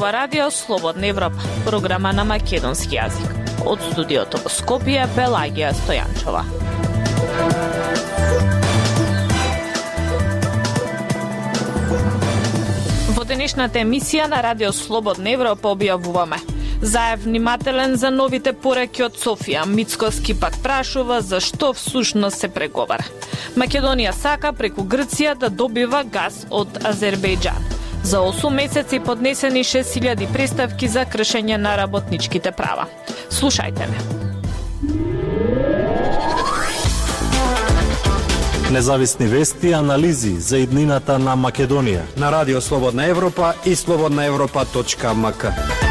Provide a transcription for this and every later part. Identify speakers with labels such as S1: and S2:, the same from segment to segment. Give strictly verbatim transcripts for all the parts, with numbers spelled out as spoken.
S1: ова радио Слободна Европа, програма на македонски јазик. Од студиото во Скопје, Пелагија Стојанчова. Во денешната емисија на радио Слободна Европа објавуваме: Заев внимателен за новите пораки од Софија. Мицкоски пак прашува за што всушност се преговара. Македонија сака преку Грција да добива газ од Азербејџан. За осум месеци поднесени шест илјади преставки за кршење на работничките права. Слушајте ме.
S2: Независни вести и анализи за иднината на Македонија
S3: на радио Слободна Европа и слободна европа точка ем ка.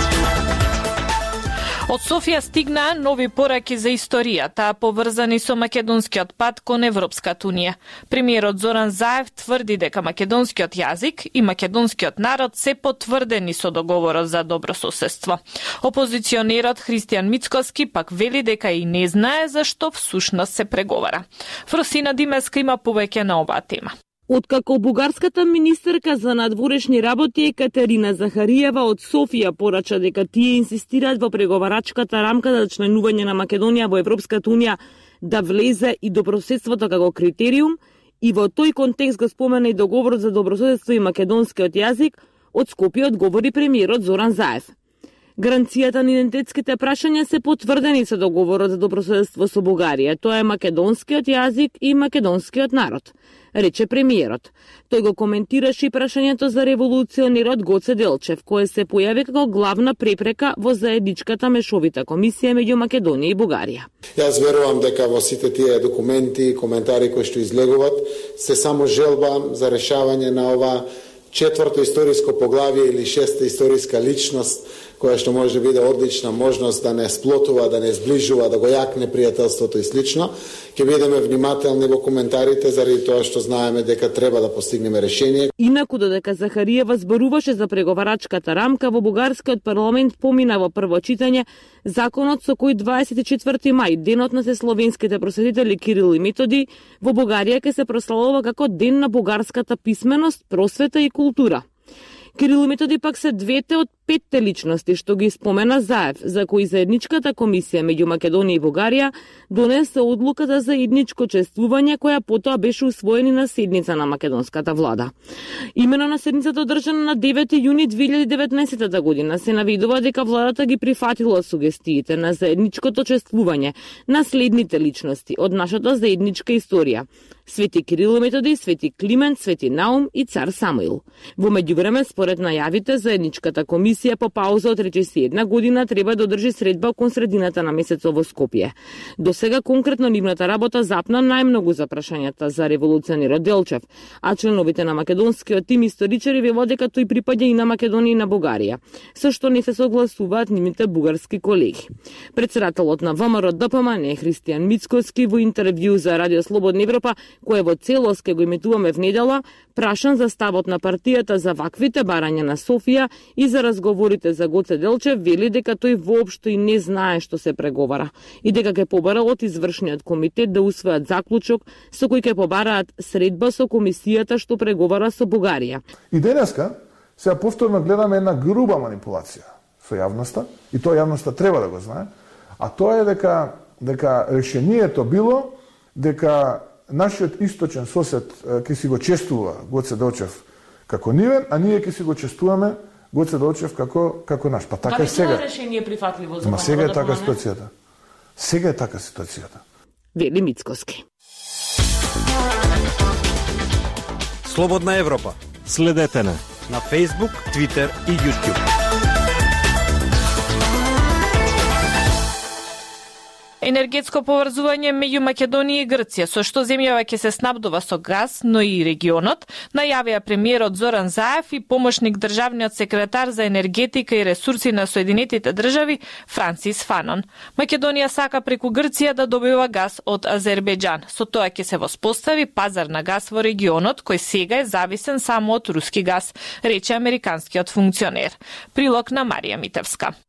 S1: Од Софија стигнаа нови пораки за историјата, поврзани со македонскиот пат кон Европската унија. Премиерот Зоран Заев тврди дека македонскиот јазик и македонскиот народ се потврдени со договорот за добрососедство. Опозиционерот Христијан Мицкоски пак вели дека и не знае за што всушност се преговара. Фросина Димеска има повеќе на оваа тема.
S4: Откако бугарската министерка за надворешни работи Екатерина Захариева од Софија порача дека тие инсистираат во преговарачката рамка за членување на Македонија во Европската унија да влезе и добрососедството како критериум, и во тој контекст го спомена и договорот за добрососедство и македонскиот јазик, од Скопје одговори премиерот Зоран Заев. Гаранцијата на идентитетските прашања се потврдени со договорот за добрососедство со Бугарија. Тоа е македонскиот јазик и македонскиот народ, рече премиерот. Тој го коментираше и прашањето за револуционерот Гоце Делчев, кое се појави како главна препрека во заедничката мешовита комисија меѓу Македонија и Бугарија.
S5: Јас верувам дека во сите тие документи и коментари кои што излегуваат се само желба за решавање на ова четврто историско поглавие или шеста историска личност, која што може да биде одлична можност да не сплотува, да не сближува, да го јакне пријателството и слично. Ќе бидеме внимателни во коментарите заради тоа што знаеме дека треба да постигнеме решение.
S4: Инаку додека Захариева зборуваше за преговарачката рамка, во бугарскиот парламент помина во прво читање законот со кој дваесет и четврти мај, денот на словенските просветители Кирил и Методи, во Бугарија ќе се прославува како ден на бугарската писменост, просвета и култура. Кирил и Методи пак се двете од петте личности што ги спомена Заев, за кои заедничката комисија меѓу Македонија и Бугарија донесе одлука за заедничко чествување, која потоа беше усвоена на седница на македонската влада. Имено на седницата одржана на девети јуни две илјади и деветнаесетта година се наведува дека владата ги прифатила сугестиите на заедничкото чествување на следните личности од нашата заедничка историја: Свети Кирил и Методи, Свети Климент, Свети Наум и цар Самуил. Во меѓувреме, според најавите, заедничката комисија по пауза од речиси една година треба да одржи средба кон средината на месецот во Скопје. До сега конкретно нивната работа запна најмногу за прашањата за револуционерот Делчев, а членовите на македонскиот тим историчари велат дека тој припаѓа и на Македонија и на Бугарија, со што не се согласуваат нивните бугарски колеги. Председателот на ВМРО Д П М Н Христијан Мицкоски во интервју за Радио Слободна Европа, кое во целост ке го имитуваме внедела, прашан за ставот на партијата за ваквите барања на Софија и за разговорите за Гоце Делчев, вели дека тој воопшто и не знае што се преговара и дека ќе побара од извршниот комитет да усвојат заклучок со кој ќе побараат средба со комисијата што преговара со Бугарија.
S6: И денеска сега повторно гледаме една груба манипулација со јавноста, и тоа јавноста треба да го знае, а тоа е дека дека решението било дека нашиот источен сосед ќе си го чествува Гоце Делчев како нивен, а ние ќе си го чествуваме Гоце Делчев како како наш. Па така е сега.
S1: Дали тоа решение прифатливо за
S6: Ма сега е така ситуацијата. Сега е така ситуацијата.
S4: Вели Мицкоски.
S3: Слободна Европа.
S2: Следете на
S3: на Facebook, Twitter и YouTube.
S1: Енергетско поврзување меѓу Македонија и Грција, со што земјава ќе се снабдува со газ, но и регионот, најавија премиерот Зоран Заев и помошник државниот секретар за енергетика и ресурси на Соединетите држави Франсис Фанон. Македонија сака преку Грција да добива газ од Азербејџан. Со тоа ќе се воспостави пазар на газ во регионот, кој сега е зависен само од руски газ, рече американскиот функционер. Прилог на Марија Митевска.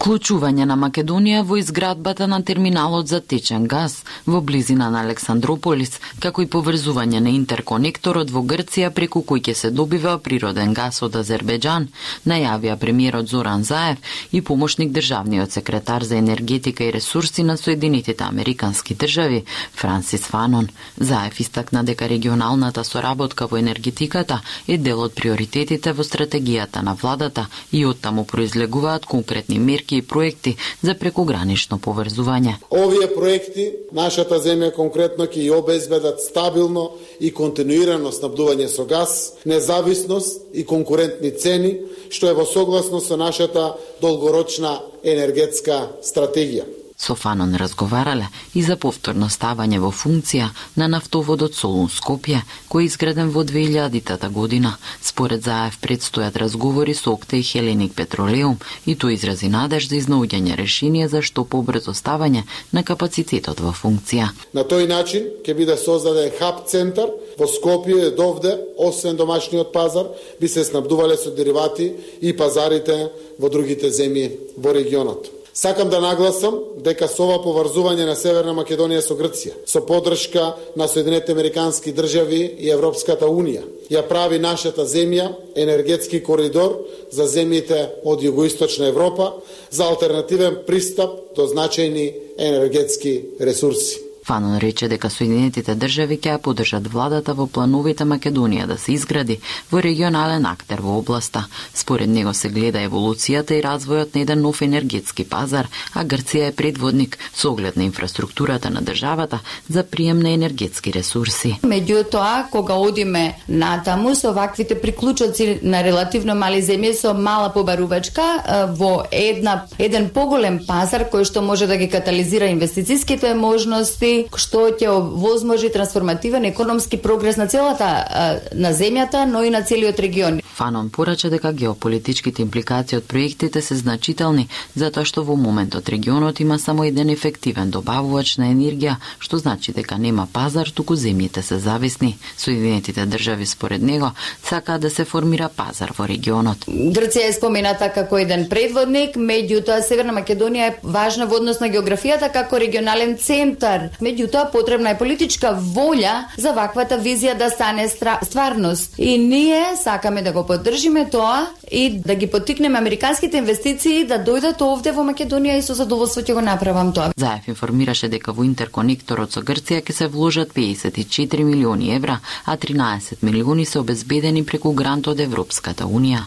S7: Вклучување на Македонија во изградбата на терминалот за течен газ во близина на Александрополис, како и поврзување на интерконекторот во Грција преку кој ќе се добива природен газ од Азербејџан, најавија премиерот Зоран Заев и помошник државниот секретар за енергетика и ресурси на Соединетите Американски држави Франсис Фанон. Заев истакна дека регионалната соработка во енергетиката е дел од приоритетите во стратегијата на владата и оттаму произлегуваат конкретни мерки и проекти за прекогранично поврзување.
S5: Овие проекти нашата земја конкретно ќе ја обезбедат стабилно и континуирано снабдување со газ, независност и конкурентни цени, што е во согласност со нашата долгорочна енергетска стратегија.
S7: Со Фанон разговарале и за повторно ставање во функција на нафтоводот Солун Скопје, кој е изграден во две илјадитата година. Според Заев предстојат разговори со Окта и Хеленик Петролеум и тој изрази надеж за изнаоѓање решение за што побрзо ставање на капацитетот во функција.
S5: На тој начин ќе биде создаден хаб центар во Скопје, довде, освен домашниот пазар, би се снабдувале со деривати и пазарите во другите земји во регионот. Сакам да нагласам дека со ова поврзување на Северна Македонија со Грција, со поддршка на Соединетите Американски држави и Европската Унија, ја прави нашата земја енергетски коридор за земјите од југоисточна Европа за алтернативен пристап до значајни енергетски ресурси.
S7: Фанон рече дека Соединетите држави ќе ја поддржат владата во плановите Македонија да се изгради во регионален актер во областа. Според него се гледа еволуцијата и развојот на еден нов енергетски пазар, а Грција е предводник со оглед на инфраструктурата на државата за прием на енергетски ресурси.
S8: Меѓутоа, кога одиме натаму со ваквите приклучоци на релативно мали земји со мала побарувачка во една еден поголем пазар кој што може да ги катализира инвестициските можности, што ќе овозможи трансформативен економски прогрес на целата на земјата, но и на целиот регион.
S7: Фанон порача дека геополитичките импликации од проектите се значителни, затоа што во моментот регионот има само еден ефективен добавувач на енергија, што значи дека нема пазар, туку земјите се зависни. Соединетите држави според него сакаат да се формира пазар во регионот.
S8: Грција е спомената како еден предводник, меѓутоа Северна Македонија е важна во однос на географијата како регионален центар. Меѓутоа, потребна е политичка волја за ваквата визија да стане стварност. И ние сакаме да го поддржиме тоа и да ги поттикнеме американските инвестиции да дојдат овде во Македонија и со задоволство ќе го направам тоа.
S7: Заев информираше дека во интерконекторот со Грција ќе се вложат педесет и четири милиони евра, а тринаесет милиони се обезбедени преку грант од Европската Унија.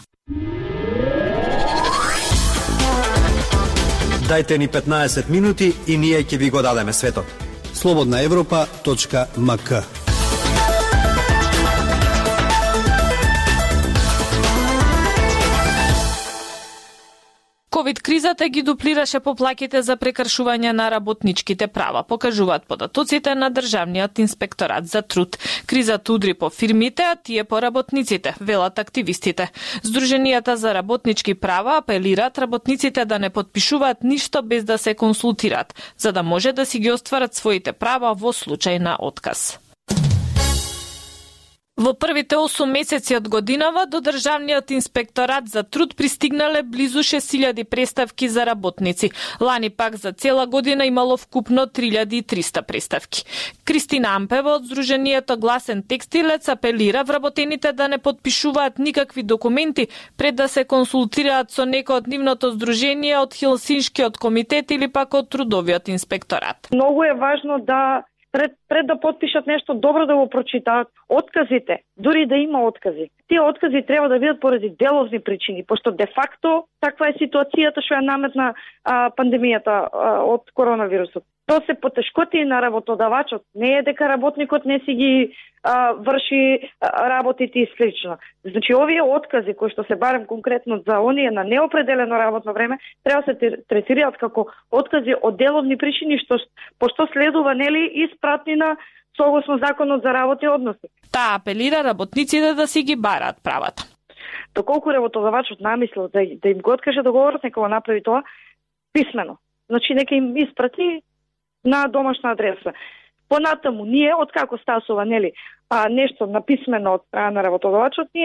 S3: Дајте ни петнаесет минути и ние ќе ви го дадеме светот. слободна европа точка ем ка.
S1: Ковид кризата ги дуплираше поплаките за прекршување на работничките права, покажуваат податоците на Државниот инспекторат за труд. Кризата удри по фирмите, а тие по работниците, велат активистите. Сдруженијата за работнички права апелираат работниците да не потпишуваат ништо без да се консултираат, за да може да си ги остварат своите права во случај на отказ. Во првите осум месеци од годинава до Државниот инспекторат за труд пристигнале близу шест илјади преставки за работници. Лани пак за цела година имало вкупно три илјади и триста преставки. Кристина Ампева од Сдруженијето Гласен текстилец апелира вработените да не потпишуваат никакви документи пред да се консултираат со некој од нивното здружение, од Хелсиншкиот комитет или пак од Трудовиот инспекторат.
S9: Многу е важно да Пред, пред да потпишат нешто добро да го прочитаат. Отказите, дури да има откази. Тие откази треба да бидат поради деловни причини, пошто де факто таква е ситуацијата што ја наметна а, пандемијата а, од коронавирусот. Тоа се потешкоти на работодавачот. Не е дека работникот не си ги а, врши а, работите и слично. Значи, овие откази кои што се барем конкретно за оние на неопределено работно време, треба да се третираат како откази од деловни причини, што пошто следува нели испратнина согласно законот за работни односи.
S1: Таа апелира работниците да си ги бараат правата.
S9: Доколку работодавачот намислил да, да им го откаже договорот, нека го направи тоа писмено. Значи, нека им испрати на домашна адреса. Понатаму, ние, откако стасува, нели, а, нешто написмено од страна на работодавачот, ние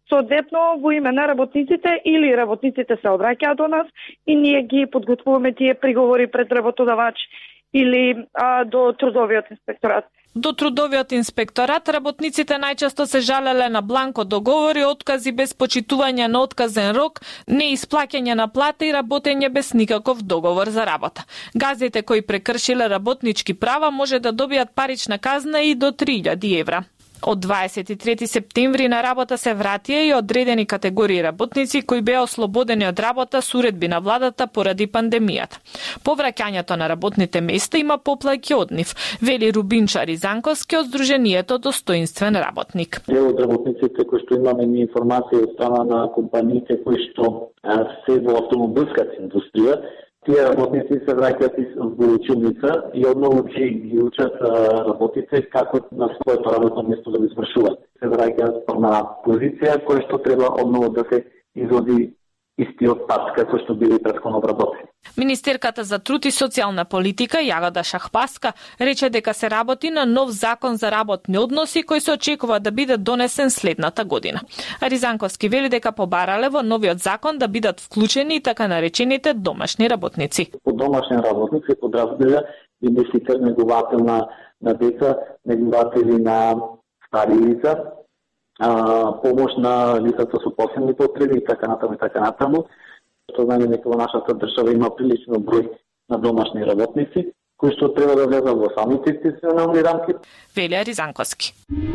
S9: Соодветно, во име на работниците или работниците се обраќаат до нас и ние ги подготвуваме тие приговори пред работодавач или а, до трудовиот инспекторат.
S1: До трудовиот инспекторат работниците најчесто се жалеле на бланко договори, откази без почитување на отказен рок, неисплаќање на плата и работење без никаков договор за работа. Газите кои прекршиле работнички права може да добијат парична казна и до три илјади евра. Од дваесет и трети септември на работа се вратија и одредени категории работници кои беа ослободени од работа со уредби на владата поради пандемијата. Повраќањето на работните места има поплаќи од нив, вели Рубинча Ризанковски од Сдруженијето Достоинствен работник.
S10: Дел од работниците кои што имаме ни информација од страна на компаниите кои што се во автомобилската индустрија, тие работници се враќаат во училница и одново ги учат работите како на своето работно место да го извршуваат. Се враќаат на позиција која што треба одново да се изводи истиот пат како што били претходно вработени.
S1: Министерката за труд и социјална политика Јагода Шахпаска рече дека се работи на нов закон за работни односи кој се очекува да биде донесен следната година. Ризанковски вели дека побарале во новиот закон да бидат вклучени и така наречените домашни работници.
S10: По домашни работници се подразбира и бесител неговател на, на деца, негователи на стари лица, а, помош на лицата со посебни потреби и така натаму и така натаму. Што знаме дека во нашата држава има прилично број на домашни работници кои што треба да влезат во самите институционални рамки.
S1: Велија Ризанковски.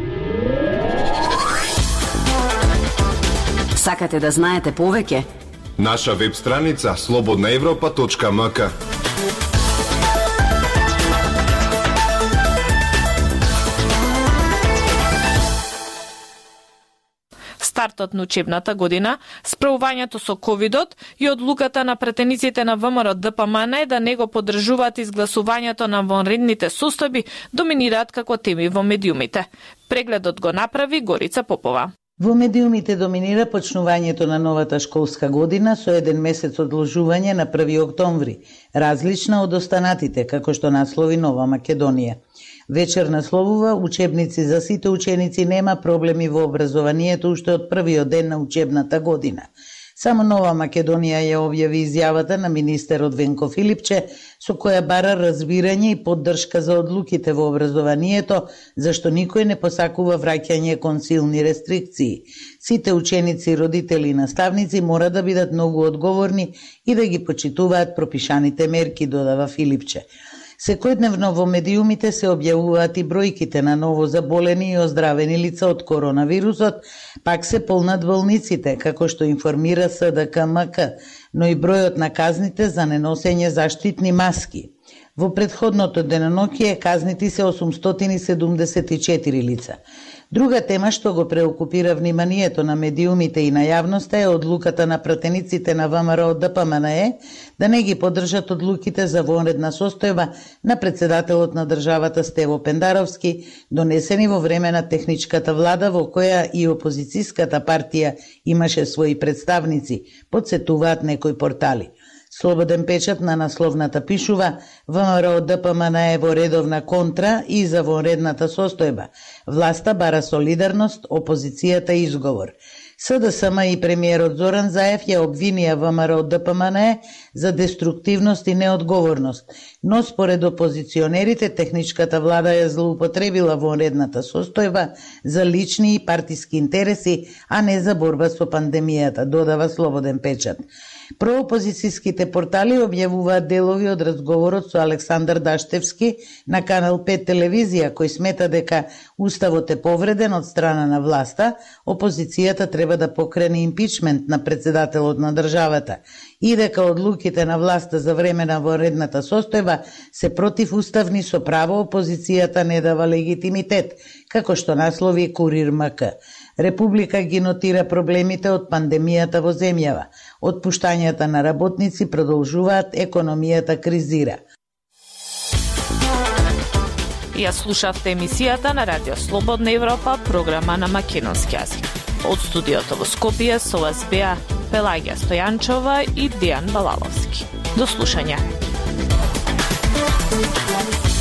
S11: Сакате да знаете повеќе?
S12: Наша веб страница слободна европа точка ем ка.
S1: Стартот на учебната година, справувањето со ковидот и одлуката на претениците на ВМРО Д П М Н да не го поддржуваат изгласувањето на вонредните состојби доминираат како теми во медиумите. Прегледот го направи Горица Попова.
S13: Во медиумите доминира почнувањето на новата школска година со еден месец одложување на први октомври, различна од останатите, како што наслови Нова Македонија. Вечер насловува учебници за сите ученици, нема проблеми во образованието уште од првиот ден на учебната година. Само Нова Македонија ја објави изјавата на министерот Венко Филипче, со која бара разбирање и поддршка за одлуките во образованието, зашто никој не посакува враќање кон силни рестрикции. Сите ученици, родители и наставници мора да бидат многу одговорни и да ги почитуваат пропишаните мерки, додава Филипче. Секојдневно во медиумите се објавуваат и бројките на ново заболени и оздравени лица од коронавирусот, пак се полнат болниците, како што информира С Д К М К, но и бројот на казните за неносење заштитни маски. Во предходното деноноќие казнити се осумстотини седумдесет и четири лица. Друга тема што го преокупира вниманието на медиумите и на јавноста е одлуката на пратениците на ВМРО Д П М Н Е да не ги поддржат одлуките за вонредна состојба на председателот на државата Стево Пендаровски, донесени во време на техничката влада во која и опозицијската партија имаше своји представници, подсетуваат некои портали. Слободен печат на насловната пишува: ВМРО Д П М Н Е во редовна контра и за вонредната состојба. Власта бара солидарност, опозицијата изговор. С Д С М и премиерот Зоран Заев ја обвинија ВМРО Д П М Н Е за деструктивност и неодговорност, но според опозиционерите техничката влада ја злоупотребила вонредната состојба за лични и партиски интереси, а не за борба со пандемијата, додава Слободен печат. Проопозицијските портали објавуваат делови од разговорот со Александар Даштевски на Канал пет телевизија, кој смета дека уставот е повреден од страна на власта, опозицијата треба да покрене импичмент на председателот на државата и дека одлуките на власта за време на вонредната состојба се противуставни, со право опозицијата не дава легитимитет, како што наслови Курир М К. Република ги нотира проблемите од пандемијата во земјава. Отпуштањата на работници продолжуваат, економијата кризира.
S1: Ја слушавте емисијата на Радио Слободна Европа, програма на македонски јазик. Од студиото во Скопје со вас беа Пелагија Стојанчова и Дејан Балаловски. До слушање.